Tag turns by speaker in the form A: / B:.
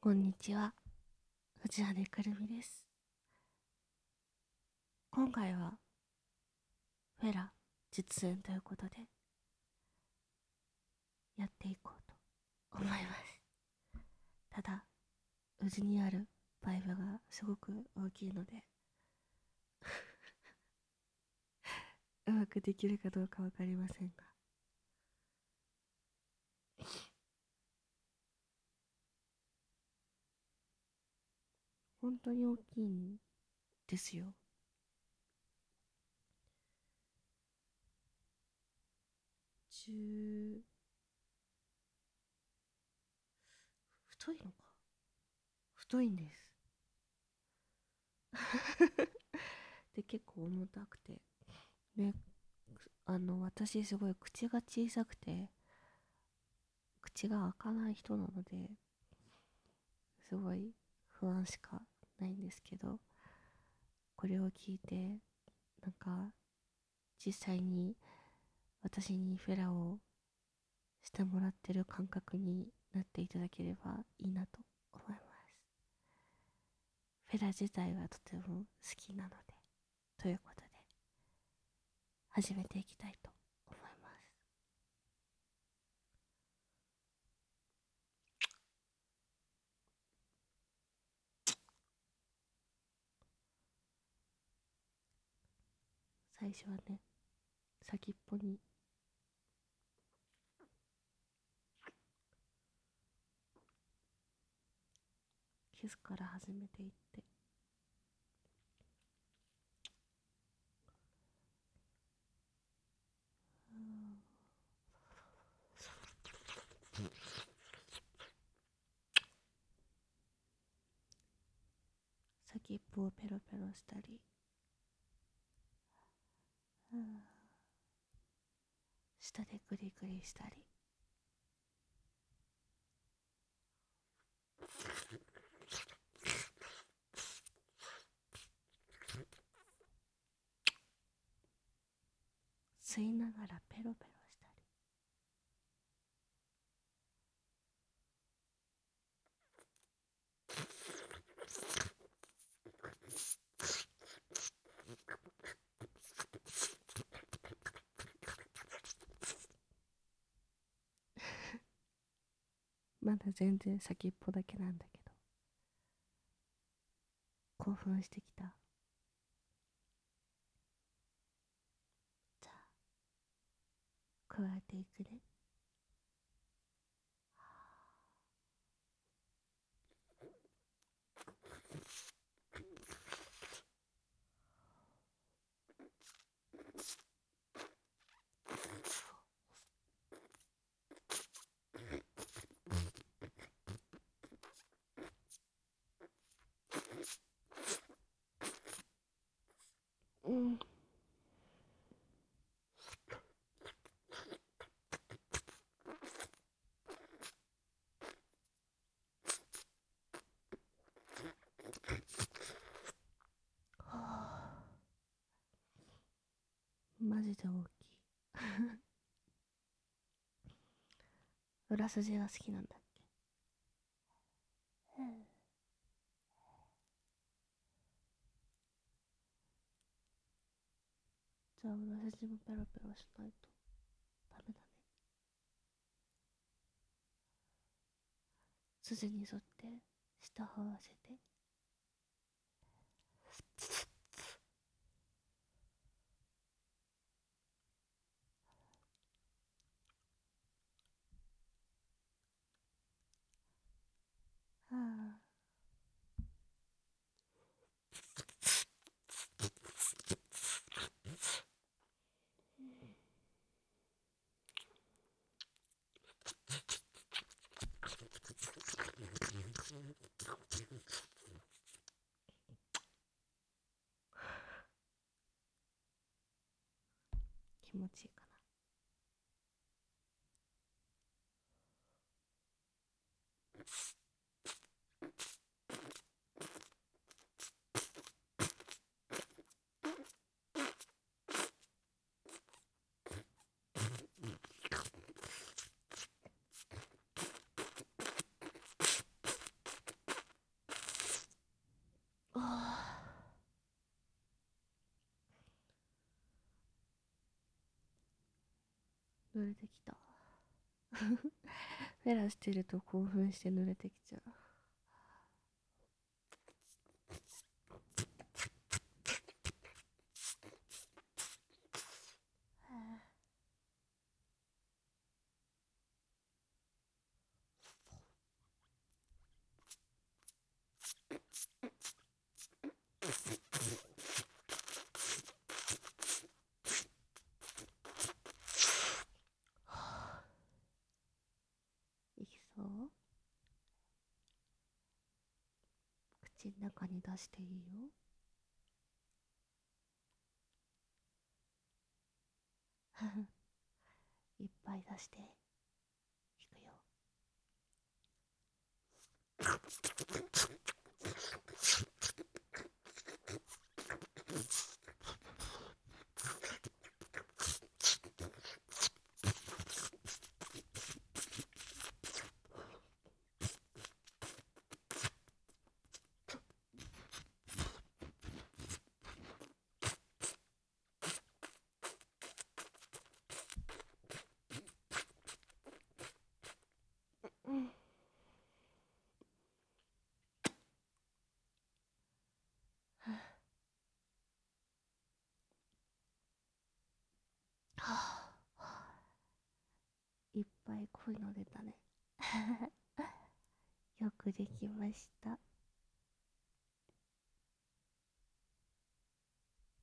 A: こんにちは、藤羽くるみです。今回はフェラ実演ということでやっていこうと思います。ただ、うちにあるバイブがすごく大きいのでうまくできるかどうかわかりませんが、本当に大きいんですよ。10、太いのか、太いんですで、結構重たくてね、私すごい口が小さくて口が開かない人なので、すごい不安しかないんですけど、これを聞いてなんか実際に私にフェラをしてもらってる感覚になっていただければいいなと思います。フェラ自体はとても好きなので、ということで始めていきたいと思います。最初はね、先っぽにキスから始めていって、先っぽをペロペロしたり、舌でグリグリしたり、吸いながらペロペロしたり、まだ全然先っぽだけなんだけど興奮してきた。じゃあ加えていくね。うん、マジで大きい。裏筋が好きなんだっけ。じゃあ裏筋もペロペロしないとダメだね。筋に沿って舌を合わせて、ああ、気持ちいいか濡れてきた。フェラしてると興奮して濡れてきちゃう。いきそう？口の中に出していいよ。いっぱい出していくよ。うん。いっぱい濃いの出たね。よくできました。